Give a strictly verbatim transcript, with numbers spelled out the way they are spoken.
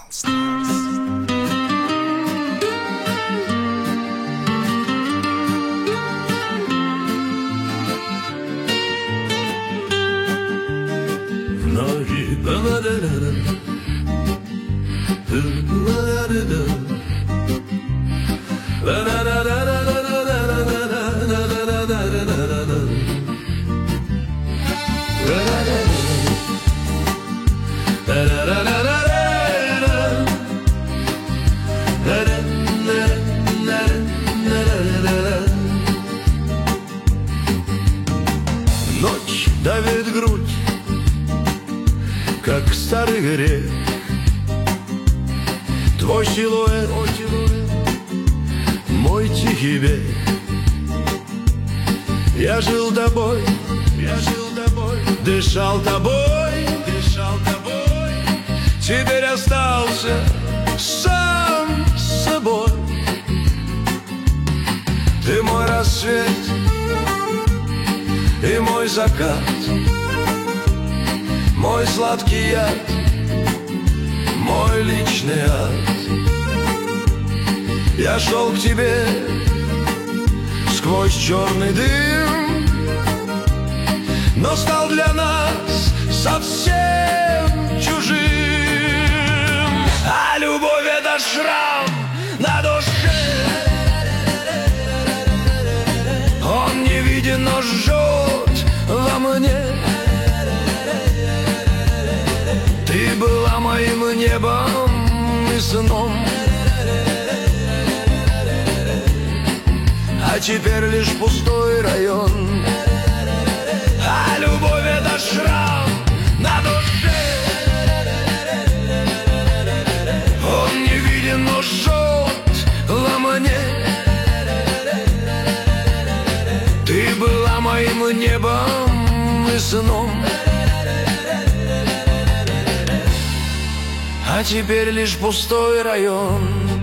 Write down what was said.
Ночь давит грудь, как старый грех. Твой силуэт, мой тихий бег. Я жил тобой, я жил тобой, дышал тобой, дышал тобой. Теперь остался сам с собой. Ты мой рассвет и мой закат, мой сладкий яд, мой личный ад. Я шел к тебе сквозь черный дым, но стал для нас совсем чужим. А любовь — это шрам на душе. Он не виден, но жжет во мне. Ты была моим небом и сном, а теперь лишь пустой район. А любовь — это шрам на душе. Он не виден, но жжет во мне. Ты была моим небом и сном, а теперь лишь пустой район.